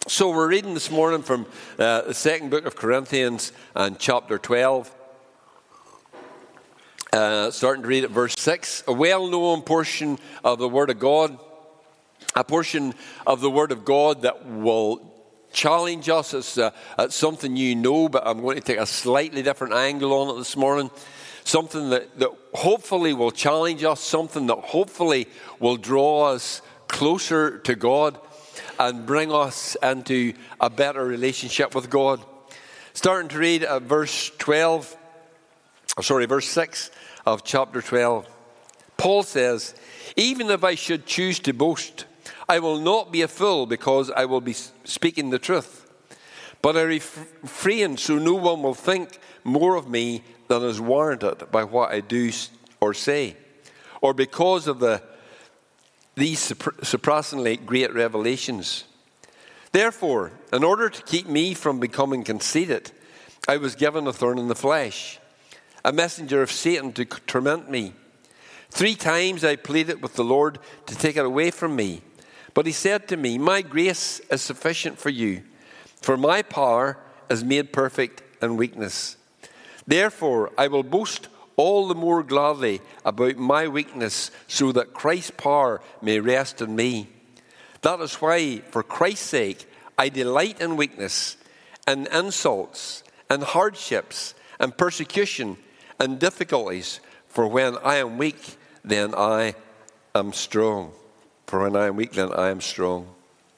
So we're reading this morning from the second book of Corinthians and chapter 12. Starting to read at verse 6. A well-known portion of the Word of God. A portion of the Word of God that will challenge us. It's something you know, but I'm going to take a slightly different angle on it this morning. Something that hopefully will challenge us. Something that hopefully will draw us closer to God and bring us into a better relationship with God. Starting to read at verse 6 of chapter 12. Paul says, "Even if I should choose to boast, I will not be a fool because I will be speaking the truth. But I refrain so no one will think more of me than is warranted by what I do or say, or because of these surpassingly great revelations. Therefore, in order to keep me from becoming conceited, I was given a thorn in the flesh, a messenger of Satan to torment me. 3 times I pleaded with the Lord to take it away from me. But he said to me, 'My grace is sufficient for you, for my power is made perfect in weakness. Therefore, I will boast all the more gladly about my weakness, so that Christ's power may rest in me. That is why, for Christ's sake, I delight in weakness, and insults, and hardships, and persecution, and difficulties. For when I am weak, then I am strong.'" For when I am weak, then I am strong.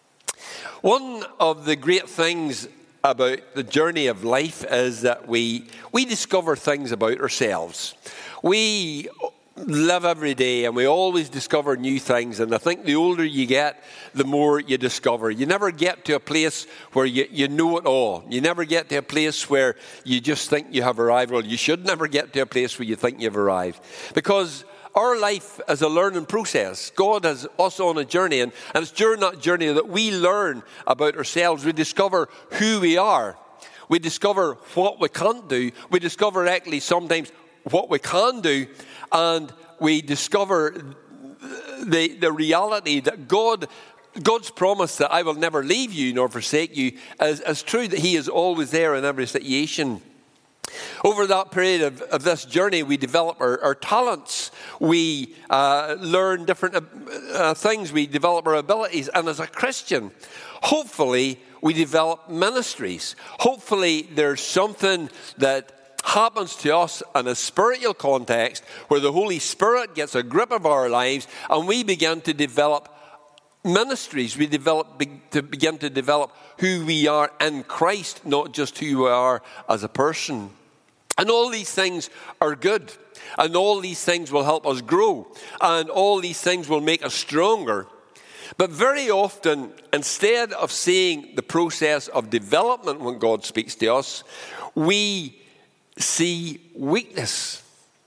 One of the great things about the journey of life is that we discover things about ourselves. We live every day and we always discover new things, and I think the older you get, the more you discover. You never get to a place where you know it all. You never get to a place where you just think you have arrived. Well, you should never get to a place where you think you've arrived, because our life is a learning process. God has us on a journey, and it's during that journey that we learn about ourselves. We discover who we are. We discover what we can't do. We discover actually sometimes what we can do, and we discover the reality that God's promise that I will never leave you nor forsake you is true, that he is always there in every situation. Over that period of this journey, we develop our talents. We learn different things. We develop our abilities. And as a Christian, hopefully, we develop ministries. Hopefully, there's something that happens to us in a spiritual context where the Holy Spirit gets a grip of our lives and we begin to develop ministries. We begin to develop who we are in Christ, not just who we are as a person. And all these things are good. And all these things will help us grow. And all these things will make us stronger. But very often, instead of seeing the process of development when God speaks to us, we see weakness.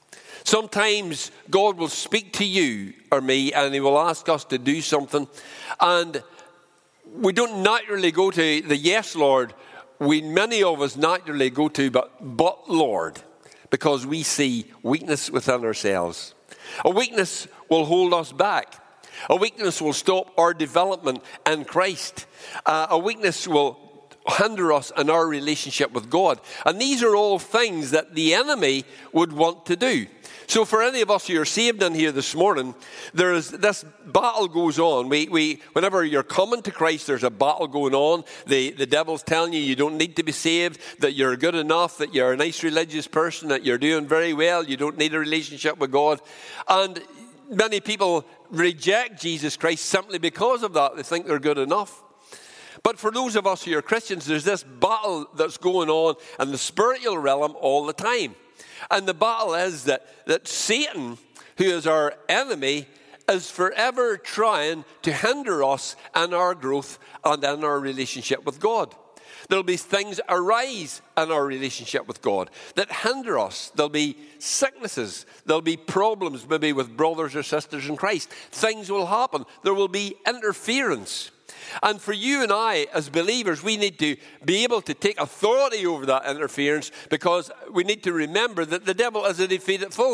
Sometimes God will speak to you or me and he will ask us to do something. And we don't naturally go to the "Yes, Lord." Many of us naturally go to but Lord, because we see weakness within ourselves. A weakness will hold us back. A weakness will stop our development in Christ. A weakness will hinder us in our relationship with God. And these are all things that the enemy would want to do. So for any of us who are saved in here this morning, this battle goes on. Whenever you're coming to Christ, there's a battle going on. The devil's telling you don't need to be saved, that you're good enough, that you're a nice religious person, that you're doing very well, you don't need a relationship with God. And many people reject Jesus Christ simply because of that. They think they're good enough. But for those of us who are Christians, there's this battle that's going on in the spiritual realm all the time. And the battle is that Satan, who is our enemy, is forever trying to hinder us in our growth and in our relationship with God. There'll be things arise in our relationship with God that hinder us. There'll be sicknesses. There'll be problems maybe with brothers or sisters in Christ. Things will happen. There will be interference. And for you and I, as believers, we need to be able to take authority over that interference, because we need to remember that the devil is a defeated foe.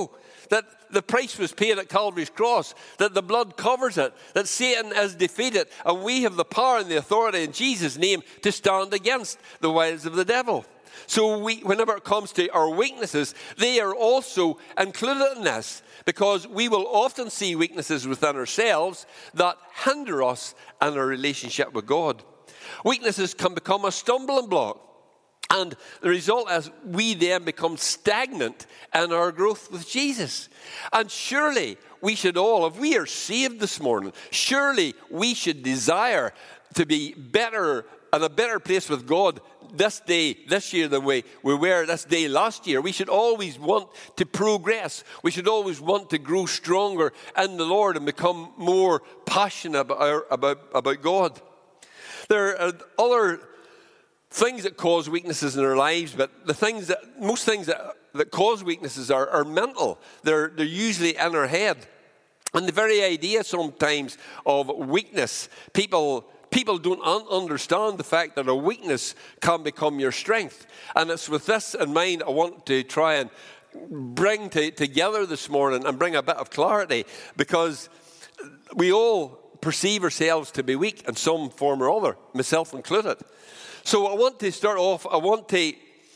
that the price was paid at Calvary's cross, that the blood covers it, that Satan is defeated, and we have the power and the authority in Jesus' name to stand against the wiles of the devil. So whenever it comes to our weaknesses, they are also included in this, because we will often see weaknesses within ourselves that hinder us in our relationship with God. Weaknesses can become a stumbling block. And the result is we then become stagnant in our growth with Jesus. And surely we should all, if we are saved this morning, surely we should desire to be better, in a better place with God this day, this year, than we were this day last year. We should always want to progress. We should always want to grow stronger in the Lord and become more passionate about God. There are other things that cause weaknesses in our lives, but most things that cause weaknesses are mental. They're usually in our head. And the very idea sometimes of weakness, people don't understand the fact that a weakness can become your strength. And it's with this in mind I want to try and bring together this morning and bring a bit of clarity, because we all perceive ourselves to be weak in some form or other, myself included. So I want to start off, I want to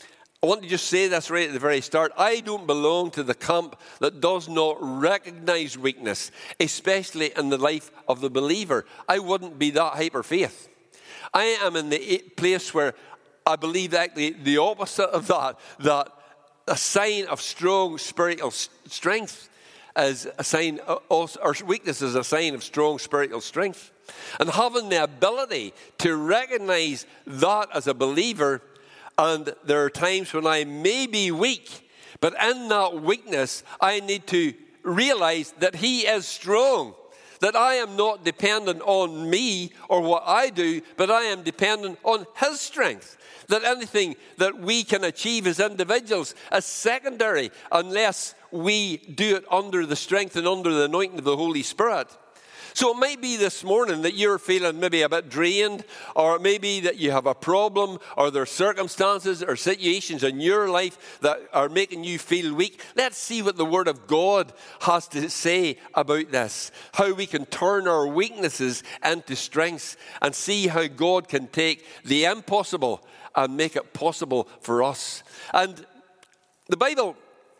just say this right at the very start. I don't belong to the camp that does not recognize weakness, especially in the life of the believer. I wouldn't be that hyper faith. I am in the place where I believe actually the opposite of that a sign of strong spiritual strength is a sign, or weakness is a sign of strong spiritual strength. And having the ability to recognize that as a believer, and there are times when I may be weak, but in that weakness, I need to realize that He is strong, that I am not dependent on me or what I do, but I am dependent on His strength. That anything that we can achieve as individuals is secondary unless we do it under the strength and under the anointing of the Holy Spirit. So it might be this morning that you're feeling maybe a bit drained, or it may be that you have a problem, or there are circumstances or situations in your life that are making you feel weak. Let's see what the Word of God has to say about this, how we can turn our weaknesses into strengths, and see how God can take the impossible and make it possible for us. And the Bible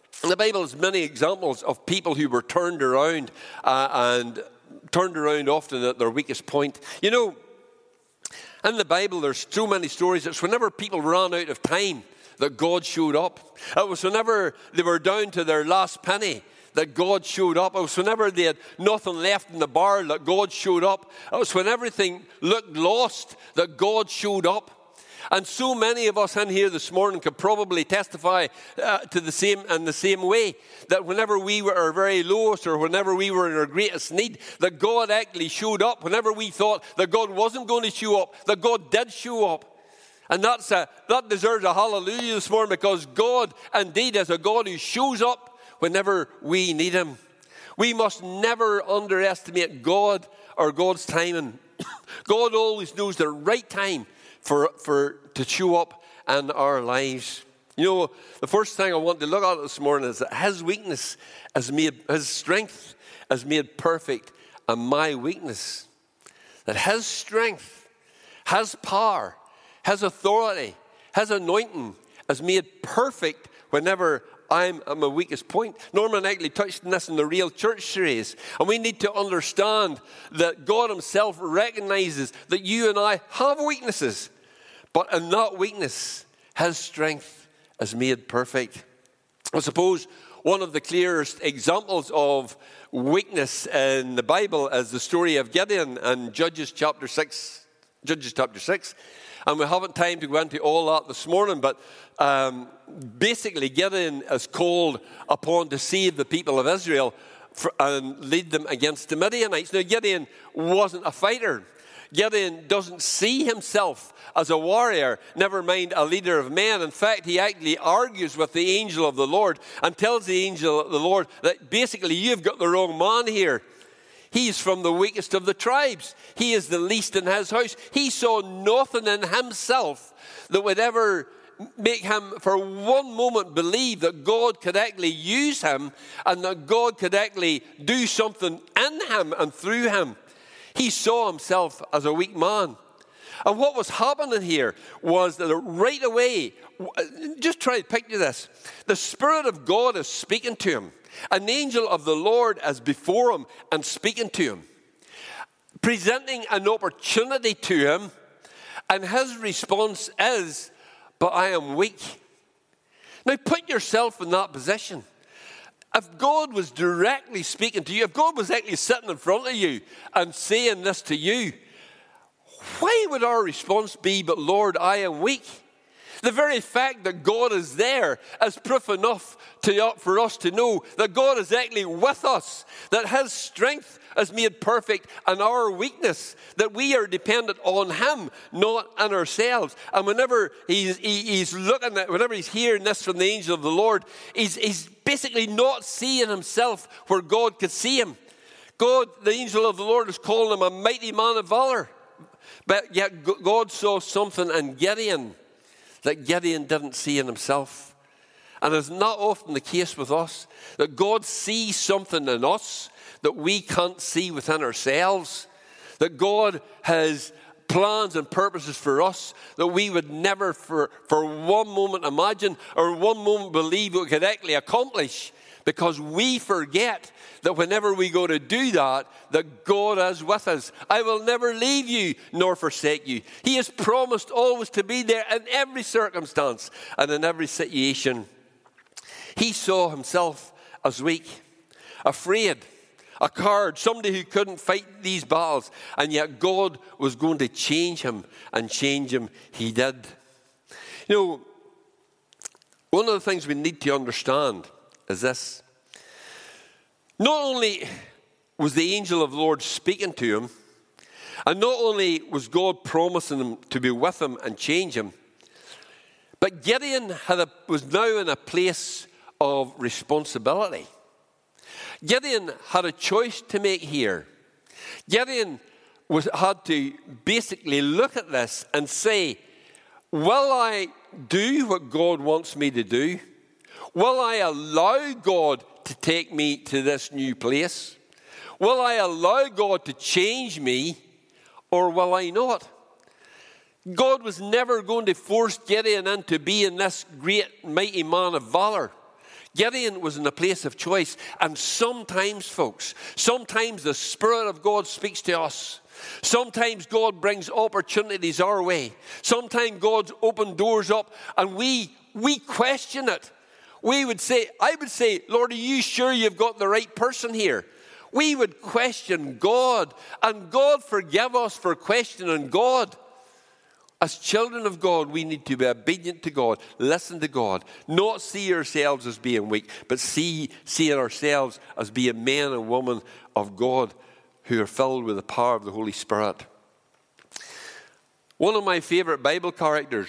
has many examples of people who were turned around and turned around often at their weakest point. You know, in the Bible, there's so many stories. It's whenever people ran out of time that God showed up. It was whenever they were down to their last penny that God showed up. It was whenever they had nothing left in the bar that God showed up. It was when everything looked lost that God showed up. And so many of us in here this morning could probably testify to the same way, that whenever we were our very lowest, or whenever we were in our greatest need, that God actually showed up. Whenever we thought that God wasn't going to show up, that God did show up. And that deserves a hallelujah this morning, because God indeed is a God who shows up whenever we need Him. We must never underestimate God or God's timing. God always knows the right time to show up in our lives. You know, the first thing I want to look at this morning is that His strength is made perfect in my weakness. That His strength, His power, His authority, His anointing is made perfect whenever I'm at my weakest point. Norman actually touched on this in the Real Church series. And we need to understand that God Himself recognizes that you and I have weaknesses. But in that weakness, His strength is made perfect. I suppose one of the clearest examples of weakness in the Bible is the story of Gideon in Judges chapter 6. And we haven't time to go into all that this morning, but basically Gideon is called upon to save the people of Israel and lead them against the Midianites. Now, Gideon wasn't a fighter. Gideon doesn't see himself as a warrior, never mind a leader of men. In fact, he actually argues with the angel of the Lord and tells the angel of the Lord that basically you've got the wrong man here. He's from the weakest of the tribes. He is the least in his house. He saw nothing in himself that would ever make him for one moment believe that God could actually use him and that God could actually do something in him and through him. He saw himself as a weak man. And what was happening here was that right away, just try to picture this. The Spirit of God is speaking to him. An angel of the Lord is before him and speaking to him, presenting an opportunity to him. And his response is, "But I am weak." Now put yourself in that position. If God was directly speaking to you, if God was actually sitting in front of you and saying this to you, why would our response be, "But Lord, I am weak"? The very fact that God is there is proof enough for us to know that God is actually with us, that his strength is made perfect in our weakness, that we are dependent on him, not on ourselves. And whenever he's looking at, whenever he's hearing this from the angel of the Lord, he's basically not seeing himself where God could see him. God, the angel of the Lord, is calling him a mighty man of valor. But yet God saw something in Gideon that Gideon didn't see in himself. And it's not often the case with us, that God sees something in us that we can't see within ourselves. That God has plans and purposes for us that we would never for one moment imagine or one moment believe we could actually accomplish. Because we forget that whenever we go to do that God is with us. I will never leave you nor forsake you. He has promised always to be there in every circumstance and in every situation. He saw himself as weak, afraid, a coward, somebody who couldn't fight these battles. And yet God was going to change him, and change him he did. You know, one of the things we need to understand is this. Not only was the angel of the Lord speaking to him, and not only was God promising him to be with him and change him, but Gideon was now in a place of responsibility. Gideon had a choice to make here. Gideon had to basically look at this and say, will I do what God wants me to do? Will I allow God to take me to this new place? Will I allow God to change me, or will I not? God was never going to force Gideon into being this great, mighty man of valor. Gideon was in a place of choice. And sometimes, folks, sometimes the Spirit of God speaks to us. Sometimes God brings opportunities our way. Sometimes God's opened doors up and we question it. I would say, Lord, are you sure you've got the right person here? We would question God, and God forgive us for questioning God. As children of God, we need to be obedient to God, listen to God, not see ourselves as being weak, but see ourselves as being men and women of God who are filled with the power of the Holy Spirit. One of my favorite Bible characters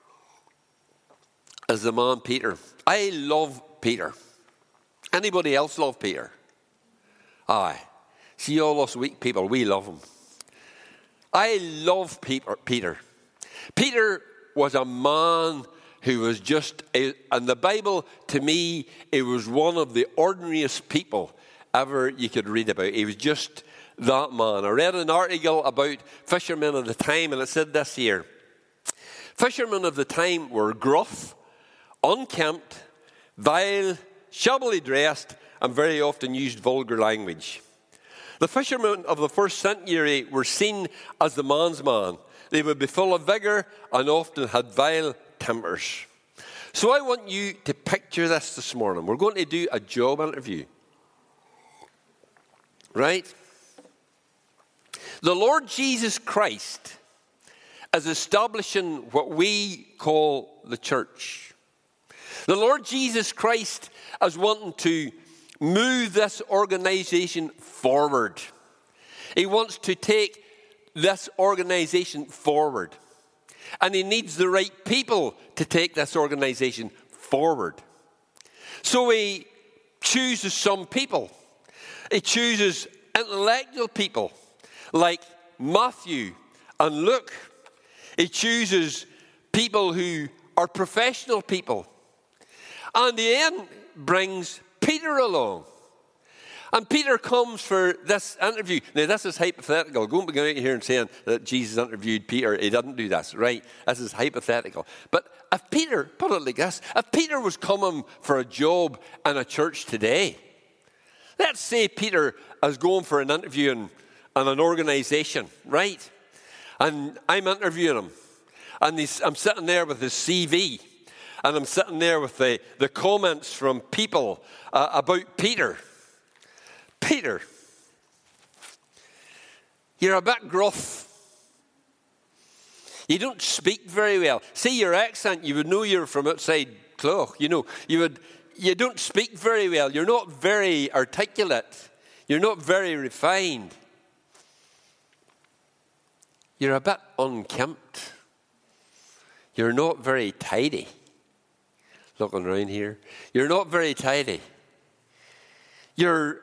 is the man Peter. I love Peter. Anybody else love Peter? Aye. See, all us weak people, we love him. I love Peter. Peter was a man who was just, and the Bible, to me, it was one of the ordinariest people ever you could read about. He was just that man. I read an article about fishermen of the time, and it said this here. Fishermen of the time were gruff, unkempt, vile, shabbily dressed, and very often used vulgar language. The fishermen of the first century were seen as the man's man. They would be full of vigor and often had vile tempers. So I want you to picture this morning. We're going to do a job interview. Right? The Lord Jesus Christ is establishing what we call the church. The Lord Jesus Christ is wanting to move this organization forward. He wants to take this organization forward. And he needs the right people to take this organization forward. So he chooses some people. He chooses intellectual people like Matthew and Luke. He chooses people who are professional people. And he then brings Peter along. And Peter comes for this interview. Now, this is hypothetical. Don't be going out here and saying that Jesus interviewed Peter. He didn't do this, right? This is hypothetical. But if Peter, put it like this, if Peter was coming for a job in a church today, let's say Peter is going for an interview in an organization, right? And I'm interviewing him. And I'm sitting there with his CV. And I'm sitting there with the comments from people about Peter. Peter, you're a bit gruff. You don't speak very well. See your accent, you would know you're from outside Clough. You know, you don't speak very well. You're not very articulate. You're not very refined. You're a bit unkempt. You're not very tidy. Looking around here. You're not very tidy. You're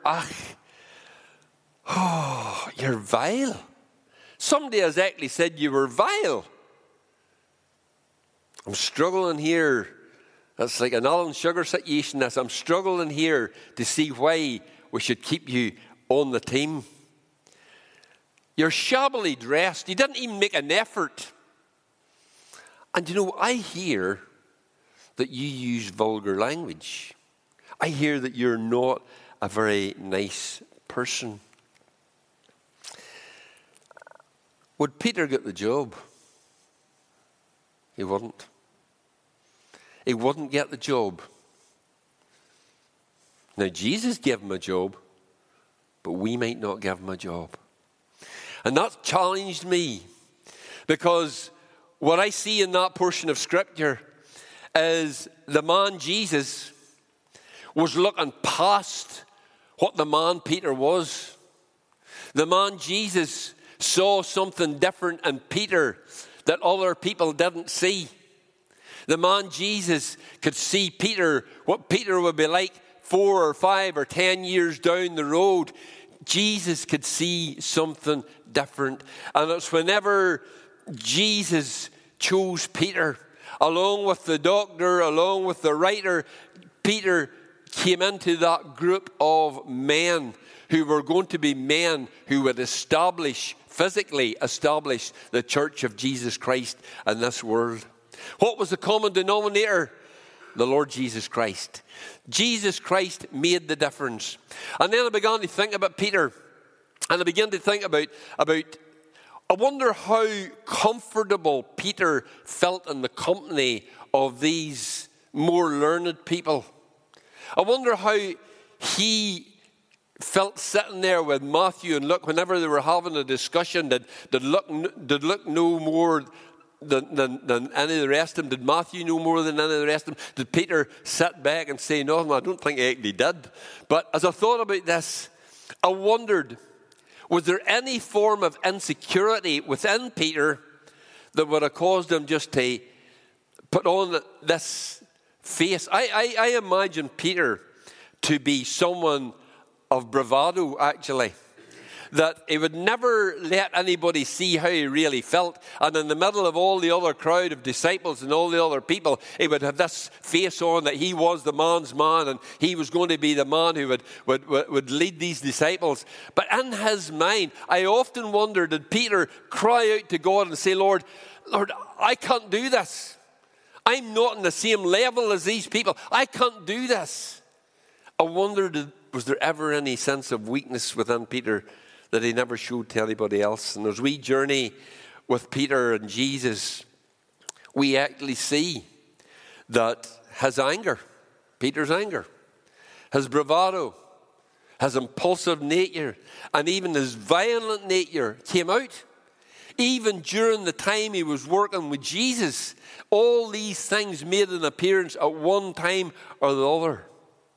vile. Somebody has actually said you were vile. I'm struggling here. That's like an Alan Sugar situation. I'm struggling here to see why we should keep you on the team. You're shabbily dressed. You didn't even make an effort. And you know, I hear that you use vulgar language. I hear that you're not a very nice person. Would Peter get the job? He wouldn't. He wouldn't get the job. Now, Jesus gave him a job, but we might not give him a job. And that challenged me, because what I see in that portion of Scripture is the man Jesus was looking past what the man Peter was. The man Jesus saw something different in Peter that other people didn't see. The man Jesus could see Peter, what Peter would be like 4 or 5 or 10 years down the road. Jesus could see something different. And it's whenever Jesus chose Peter, along with the doctor, along with the writer, Peter came into that group of men who were going to be men who would physically establish the church of Jesus Christ in this world. What was the common denominator? The Lord Jesus Christ. Jesus Christ made the difference. And then I began to think about Peter. And I began to think about I wonder how comfortable Peter felt in the company of these more learned people. I wonder how he felt sitting there with Matthew and Luke whenever they were having a discussion. Did Luke know more than any of the rest of them? Did Matthew know more than any of the rest of them? Did Peter sit back and say nothing? I don't think he actually did. But as I thought about this, I wondered, was there any form of insecurity within Peter that would have caused him just to put on this face? I imagine Peter to be someone of bravado, actually. That he would never let anybody see how he really felt. And in the middle of all the other crowd of disciples and all the other people, he would have this face on that he was the man's man and he was going to be the man who would lead these disciples. But in his mind, I often wonder, did Peter cry out to God and say, Lord, I can't do this. I'm not on the same level as these people. I can't do this. I wondered, was there ever any sense of weakness within Peter that he never showed to anybody else? And as we journey with Peter and Jesus, we actually see that his anger, Peter's anger, his bravado, his impulsive nature, and even his violent nature came out. Even during the time he was working with Jesus, all these things made an appearance at one time or the other.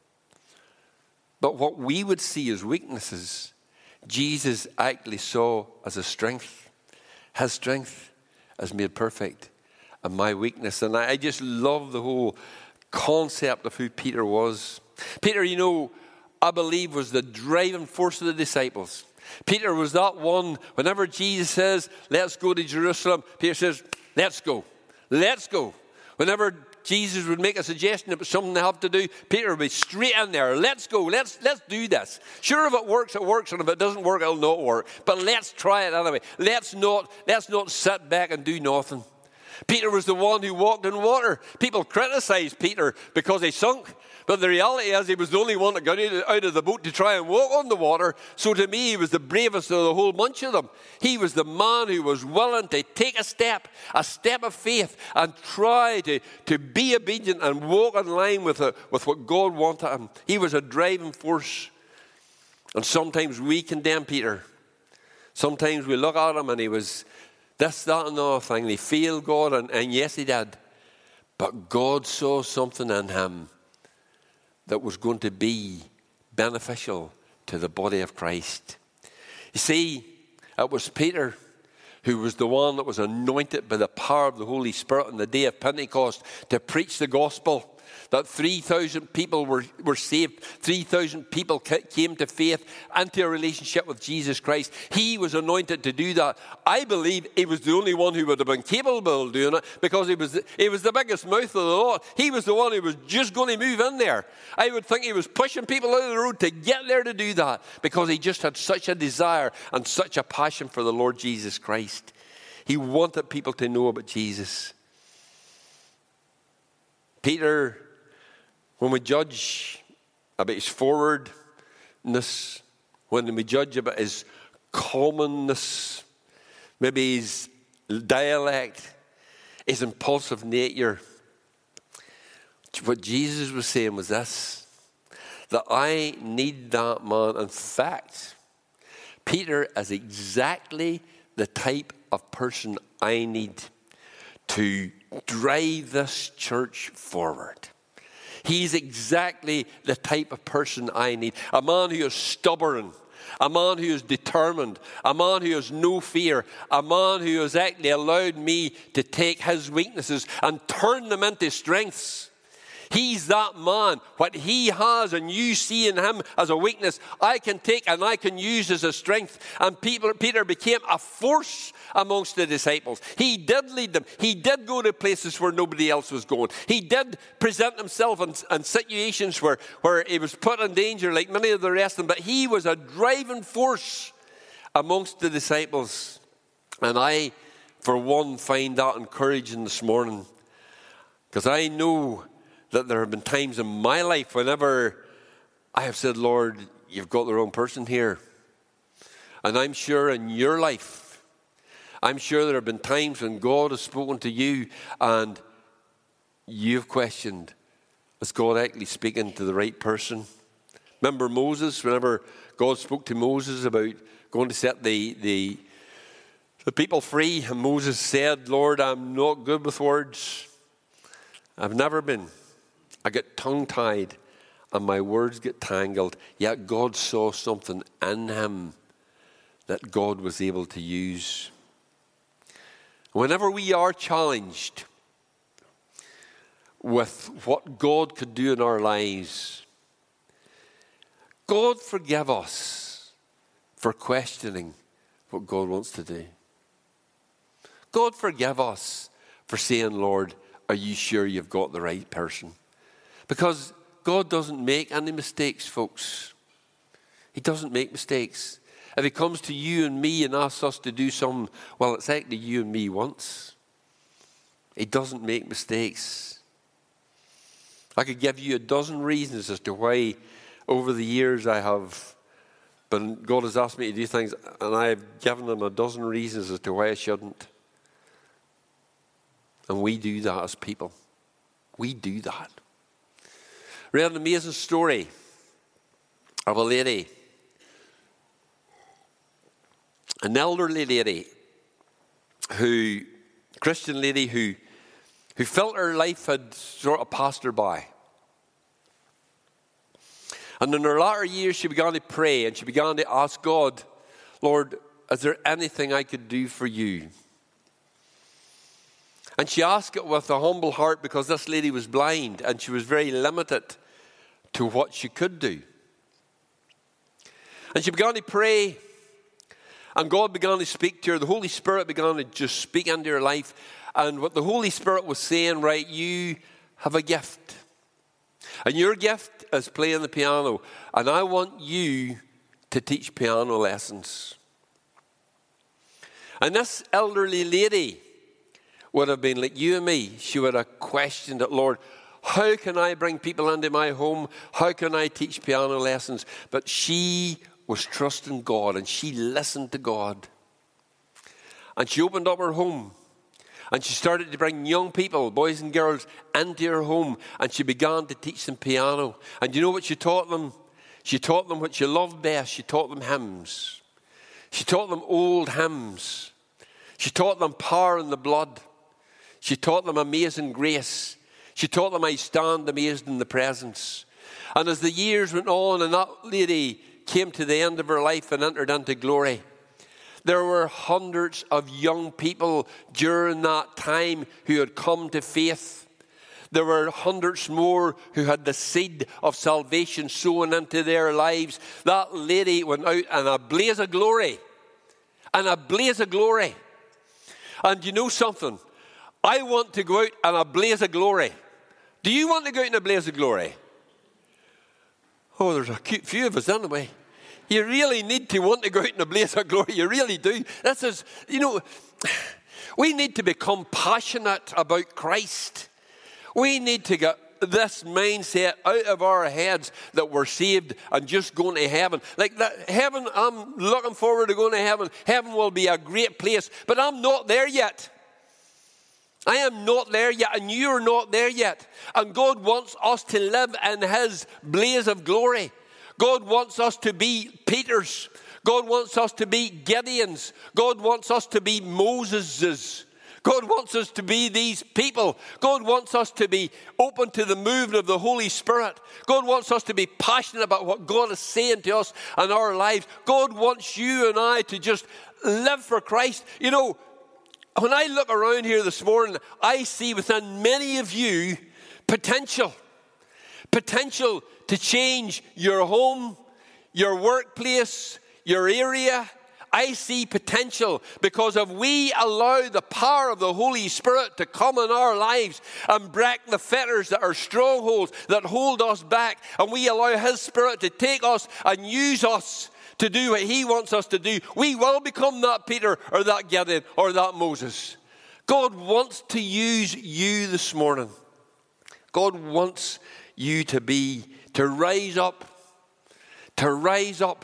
But what we would see as weaknesses, Jesus actually saw as a strength. His strength is made perfect in my weakness. And I just love the whole concept of who Peter was. Peter, you know, I believe was the driving force of the disciples. Peter was that one, whenever Jesus says, let's go to Jerusalem, Peter says, let's go. Let's go. Whenever Jesus would make a suggestion, it was something they have to do, Peter would be straight in there. Let's go. Let's do this. Sure, if it works, it works. And if it doesn't work, it'll not work. But let's try it anyway. Let's not sit back and do nothing. Peter was the one who walked in water. People criticized Peter because he sunk. But the reality is he was the only one that got out of the boat to try and walk on the water. So to me, he was the bravest of the whole bunch of them. He was the man who was willing to take a step of faith, and try to be obedient and walk in line with what God wanted him. He was a driving force. And sometimes we condemn Peter. Sometimes we look at him and he was this, that, and another thing. He failed God, and yes, he did. But God saw something in him that was going to be beneficial to the body of Christ. You see, it was Peter who was the one that was anointed by the power of the Holy Spirit on the day of Pentecost to preach the gospel. That 3,000 people were saved. 3,000 people came to faith and to a relationship with Jesus Christ. He was anointed to do that. I believe he was the only one who would have been capable of doing it, because he was the biggest mouth of the lot. He was the one who was just going to move in there. I would think he was pushing people out of the road to get there to do that, because he just had such a desire and such a passion for the Lord Jesus Christ. He wanted people to know about Jesus. Peter, when we judge about his forwardness, when we judge about his commonness, maybe his dialect, his impulsive nature, what Jesus was saying was this, that I need that man. In fact, Peter is exactly the type of person I need to drive this church forward. He's exactly the type of person I need. A man who is stubborn, a man who is determined, a man who has no fear, a man who has actually allowed me to take his weaknesses and turn them into strengths. He's that man. What he has and you see in him as a weakness, I can take and I can use as a strength. And Peter became a force amongst the disciples. He did lead them. He did go to places where nobody else was going. He did present himself in situations where he was put in danger like many of the rest of them. But he was a driving force amongst the disciples. And I, for one, find that encouraging this morning, because I know that there have been times in my life whenever I have said, Lord, you've got the wrong person here. And I'm sure in your life, I'm sure there have been times when God has spoken to you and you've questioned, is God actually speaking to the right person? Remember Moses, whenever God spoke to Moses about going to set the people free, and Moses said, Lord, I'm not good with words. I've never been. I get tongue-tied and my words get tangled. Yet God saw something in him that God was able to use. Whenever we are challenged with what God could do in our lives, God forgive us for questioning what God wants to do. God forgive us for saying, Lord, are you sure you've got the right person? Because God doesn't make any mistakes, folks. He doesn't make mistakes. If he comes to you and me and asks us to do something, well, it's actually you and me once. He doesn't make mistakes. I could give you a dozen reasons as to why over the years I have, but God has asked me to do things, and I have given him a dozen reasons as to why I shouldn't. And we do that as people. We do that. Read an amazing story of a lady, an elderly lady, Christian lady who felt her life had sort of passed her by. And in her latter years, she began to pray and she began to ask God, Lord, is there anything I could do for you? And she asked it with a humble heart, because this lady was blind and she was very limited to what she could do. And she began to pray. And God began to speak to her. The Holy Spirit began to just speak into her life. And what the Holy Spirit was saying, right, you have a gift. And your gift is playing the piano. And I want you to teach piano lessons. And this elderly lady would have been like you and me. She would have questioned it, Lord, how can I bring people into my home? How can I teach piano lessons? But she was trusting God, and she listened to God. And she opened up her home, and she started to bring young people, boys and girls, into her home, and she began to teach them piano. And you know what she taught them? She taught them what she loved best. She taught them hymns. She taught them old hymns. She taught them Power in the Blood. She taught them Amazing Grace. She taught them I Stand Amazed in the Presence. And as the years went on and that lady came to the end of her life and entered into glory, there were hundreds of young people during that time who had come to faith. There were hundreds more who had the seed of salvation sown into their lives. That lady went out in a blaze of glory. And a blaze of glory. And you know something? I want to go out in a blaze of glory. Do you want to go out in a blaze of glory? Oh, there's a cute few of us anyway. You really need to want to go out in a blaze of glory. You really do. This is, we need to become passionate about Christ. We need to get this mindset out of our heads that we're saved and just going to heaven. Like that heaven, I'm looking forward to going to heaven. Heaven will be a great place, but I'm not there yet. I am not there yet, and you're not there yet. And God wants us to live in His blaze of glory. God wants us to be Peters. God wants us to be Gideons. God wants us to be Moseses. God wants us to be these people. God wants us to be open to the movement of the Holy Spirit. God wants us to be passionate about what God is saying to us in our lives. God wants you and I to just live for Christ. You know, when I look around here this morning, I see within many of you potential. Potential to change your home, your workplace, your area. I see potential because if we allow the power of the Holy Spirit to come in our lives and break the fetters that are strongholds that hold us back, and we allow His Spirit to take us and use us to do what He wants us to do, we will become that Peter or that Gideon or that Moses. God wants to use you this morning. God wants you to rise up. To rise up.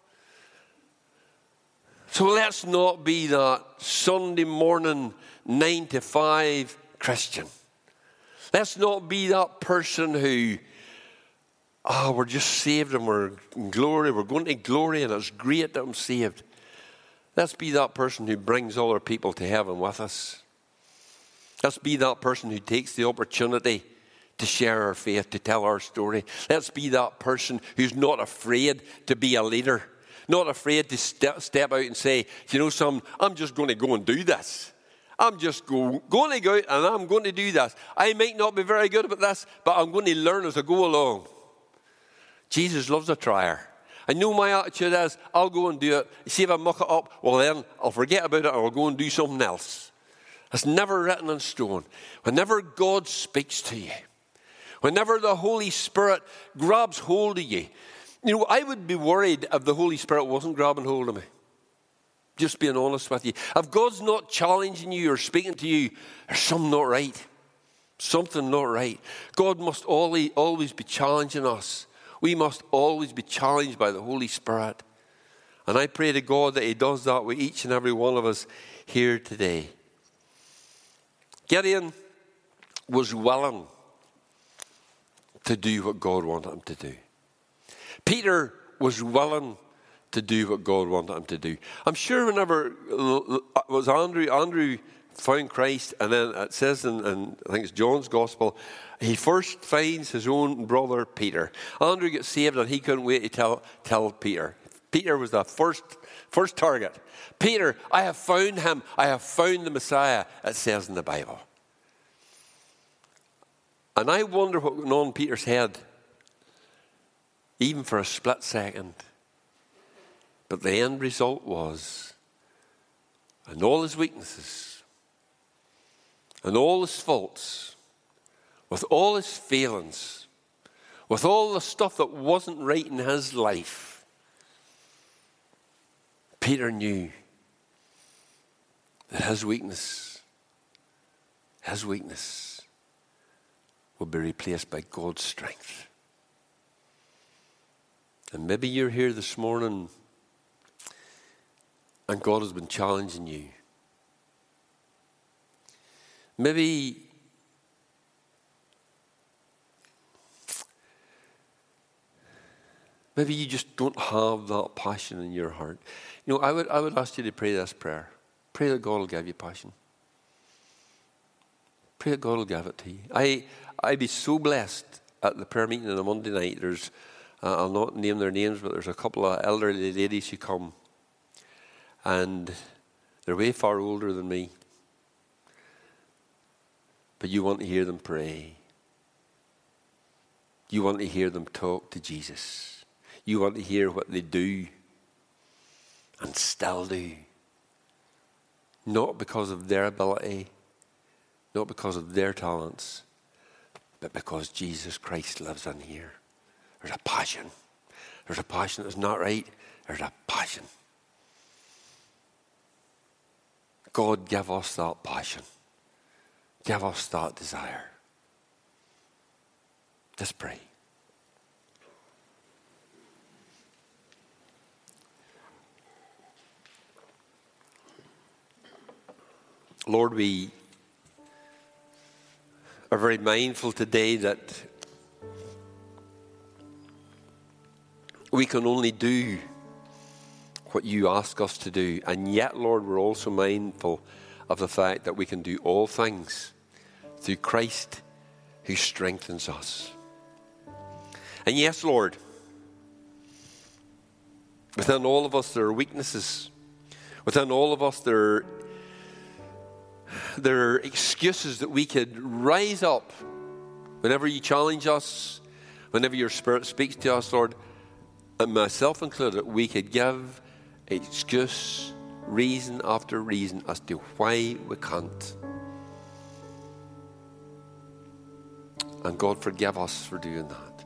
So let's not be that Sunday morning 9 to 5 Christian. Let's not be that person who, we're just saved and we're in glory. We're going to glory and it's great that I'm saved. Let's be that person who brings other people to heaven with us. Let's be that person who takes the opportunity to share our faith, to tell our story. Let's be that person who's not afraid to be a leader. Not afraid to step out and say, I'm just going to go and do this. I'm just going to go out and I'm going to do this. I might not be very good at this, but I'm going to learn as I go along. Jesus loves a trier. I know my attitude is, I'll go and do it. See if I muck it up, well then I'll forget about it and I'll go and do something else. It's never written in stone. Whenever God speaks to you, whenever the Holy Spirit grabs hold of you, I would be worried if the Holy Spirit wasn't grabbing hold of me. Just being honest with you. If God's not challenging you or speaking to you, there's something not right. Something not right. God must always be challenging us. We must always be challenged by the Holy Spirit. And I pray to God that He does that with each and every one of us here today. Gideon was willing to do what God wanted him to do. Peter was willing to do what God wanted him to do. I'm sure whenever it was Andrew found Christ, and then it says in I think it's John's Gospel, he first finds his own brother Peter. Andrew gets saved and he couldn't wait to tell Peter. Peter was the first target. Peter, I have found him. I have found the Messiah, it says in the Bible. And I wonder what went on in Peter's head, even for a split second. But the end result was and all his weaknesses and all his faults, with all his failings, with all the stuff that wasn't right in his life, Peter knew that his weakness would be replaced by God's strength. And maybe you're here this morning and God has been challenging you. Maybe you just don't have that passion in your heart. You know, I would ask you to pray this prayer. Pray that God will give you passion. Pray that God will give it to you. I'd be so blessed at the prayer meeting on a Monday night. There's, I'll not name their names, but there's a couple of elderly ladies who come. And they're way far older than me. But you want to hear them pray. You want to hear them talk to Jesus. You want to hear what they do and still do. Not because of their ability, not because of their talents, but because Jesus Christ lives in here. There's a passion. There's a passion that's not right. There's a passion. God, give us that passion. Give us that desire. Let's pray. Lord, we are very mindful today that we can only do what you ask us to do. And yet, Lord, we're also mindful of the fact that we can do all things through Christ who strengthens us. And yes, Lord, within all of us there are weaknesses. Within all of us there are excuses that we could rise up whenever you challenge us, whenever your Spirit speaks to us, Lord, and myself included, we could give excuse, reason after reason as to why we can't. And God, forgive us for doing that.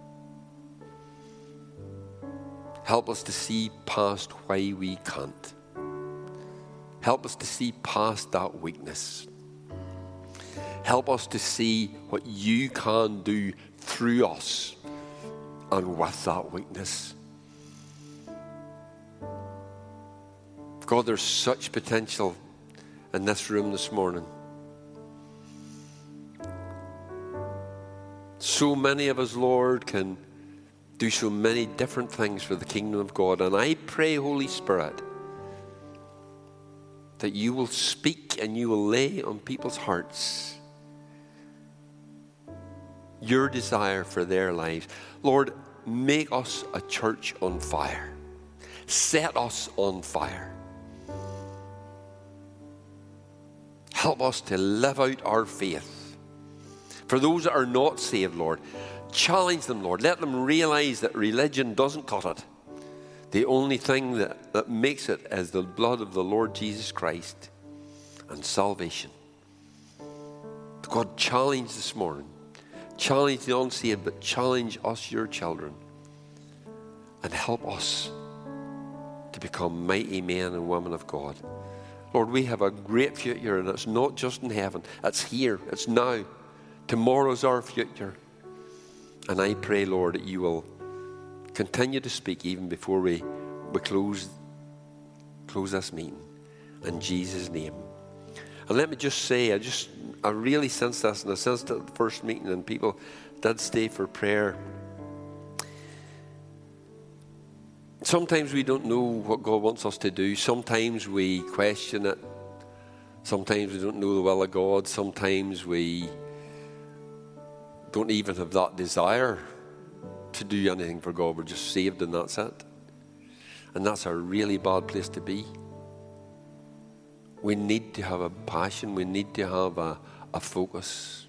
Help us to see past why we can't. Help us to see past that weakness. Help us to see what you can do through us and with that weakness. God, there's such potential in this room this morning. So many of us, Lord, can do so many different things for the kingdom of God. And I pray, Holy Spirit, that you will speak and you will lay on people's hearts your desire for their lives. Lord, make us a church on fire. Set us on fire. Help us to live out our faith. For those that are not saved, Lord, challenge them, Lord. Let them realize that religion doesn't cut it. The only thing that makes it is the blood of the Lord Jesus Christ and salvation. God, challenge this morning. Challenge the unsaved, but challenge us, your children. And help us to become mighty men and women of God. Lord, we have a great future, and it's not just in heaven. It's here. It's now. Tomorrow's our future. And I pray, Lord, that you will continue to speak even before we close this meeting. In Jesus' name. And let me just say, I really sense this, and I sensed it at the first meeting, and people did stay for prayer. Sometimes we don't know what God wants us to do. Sometimes we question it. Sometimes we don't know the will of God. Sometimes we don't even have that desire to do anything for God. We're just saved and that's it. And that's a really bad place to be. We need to have a passion. We need to have a focus.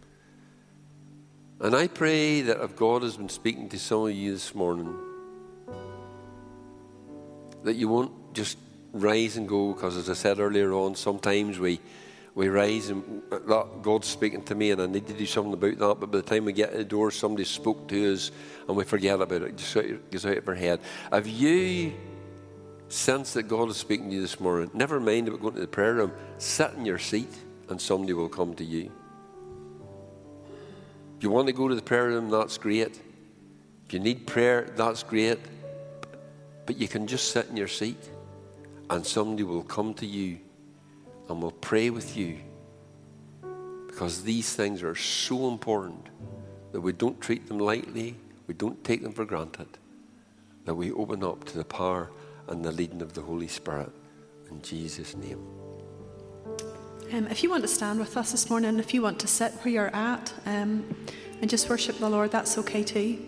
And I pray that if God has been speaking to some of you this morning, that you won't just rise and go, because as I said earlier on, sometimes we rise and God's speaking to me and I need to do something about that, but by the time we get to the door, somebody spoke to us and we forget about it. It just goes out of our head. Have you sensed that God is speaking to you this morning? Never mind about going to the prayer room. Sit in your seat and somebody will come to you. If you want to go to the prayer room, that's great. If you need prayer, that's great. But you can just sit in your seat and somebody will come to you and will pray with you, because these things are so important that we don't treat them lightly, we don't take them for granted, that we open up to the power and the leading of the Holy Spirit in Jesus' name. If you want to stand with us this morning, if you want to sit where you're at and just worship the Lord, that's okay too.